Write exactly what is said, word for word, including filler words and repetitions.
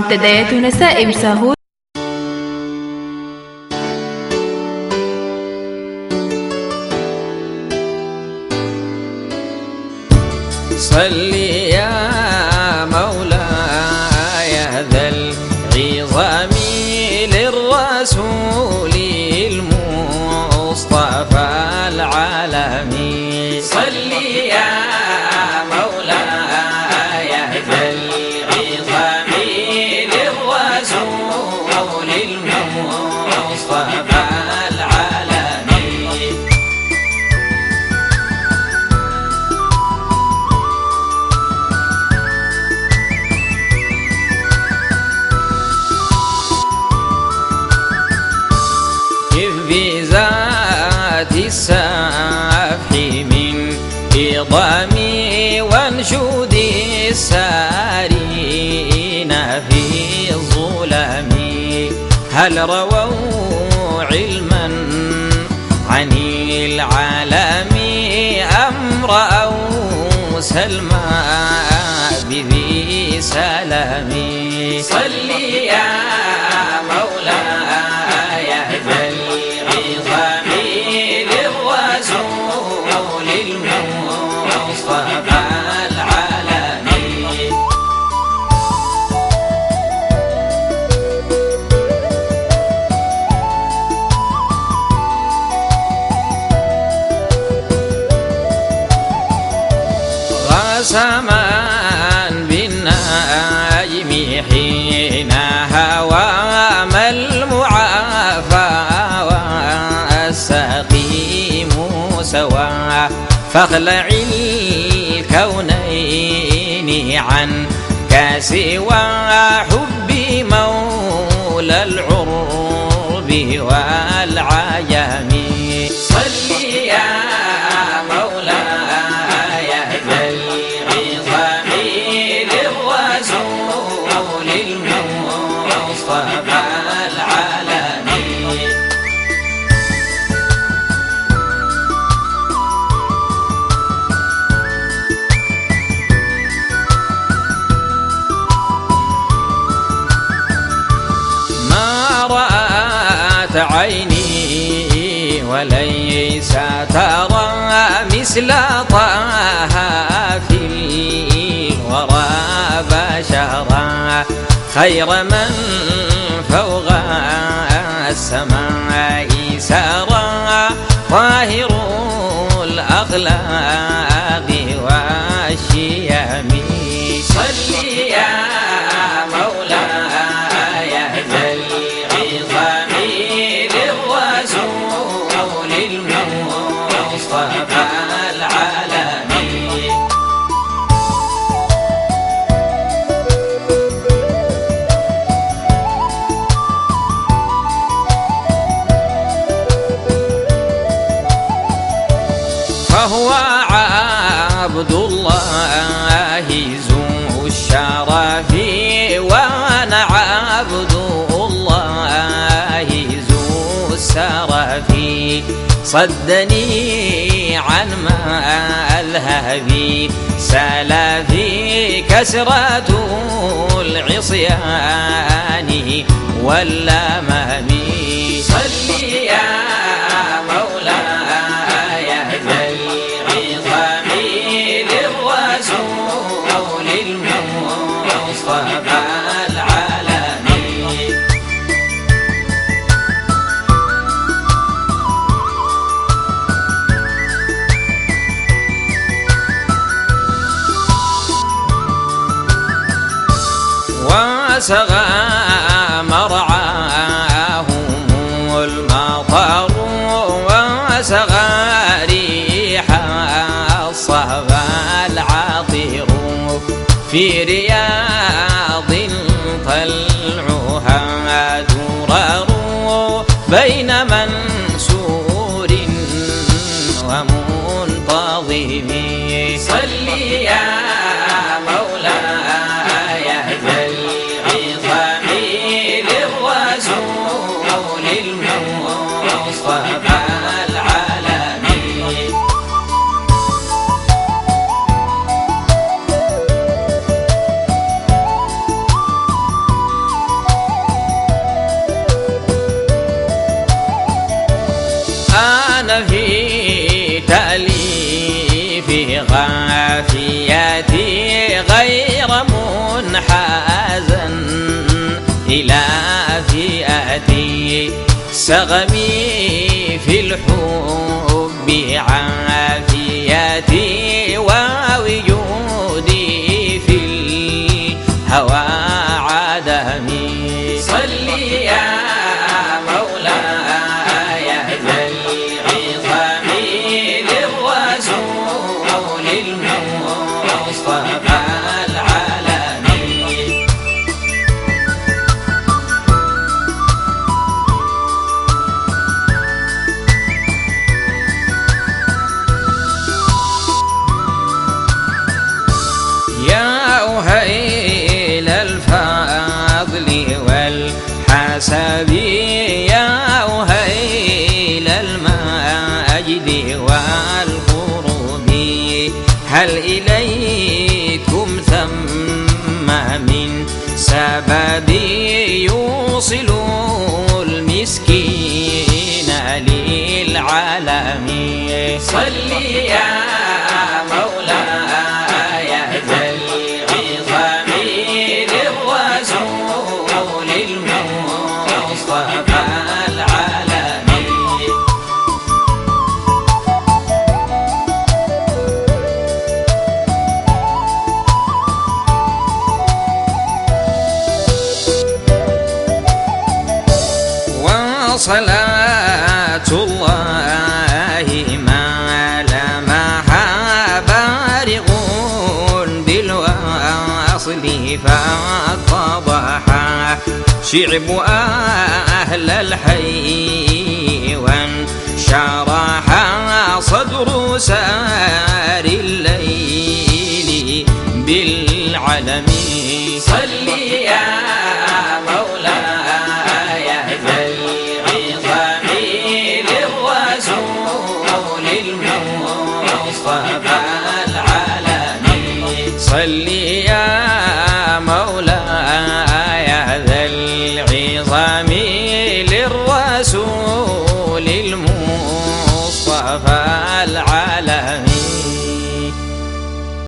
منتديات نسائم ساهو. صلي يا مولاي ذا العظام للرسول المصطفى العالمي. صلي يا مولاي ذا العظام للرسول المصطفى العالمي. بذات السفح من إضامي وانشود السارين في الظلم. هل رووا علما عن العالم أم رأوا سلمى بذي سلام؟ صلي يا مولاي ذا العظام للرسول المصطفى العالمي. غسما بالنجم حين هوى ما المعافى والسقيم سوى. فاخلع الكونين عنك سوى حب مولى العرب والعجم. صلي يا مولاي ذا العظام للرسول المصطفى العالمي. ما رأت عيني وليس ترى مثل طه في الورى بشرا. خير من فوق السماء سرى. طاهر الأخلاق والشيم. صلي يا مولاي ذا العظام للرسول المصطفى العالمي. فهو عبد الله ذو الشرف وأنا عبد الله ذو السرف. صدني عن مذهبي سلفي كسرة العصيان واللمم. صلي يا مولاي ذا العظام للرسول المصطفى العالمي. وسغى مرعاهم المطر وسغى ريح الصهبى العطير. في رياض طلعها درر بين منسور ومنتظم. صلي يا مولاي ذا العظام سغمي في الحب عافيتي ووجودي في الهوى عدمي. صل يا مولاي ذا العظم للرسول المصطفى العالمي. يا أهيل الفضل والحسب يا أهيل المجد والقرب هل إليكم ثم من سبب يوصل المسكين للعالمين. صل يا مولاي ذا العظم للرسول المصطفى العالمي. وصلاة الله ما لمها بارغ بالوصل فاتضح شعب أهل الحي وانشرح صدر سار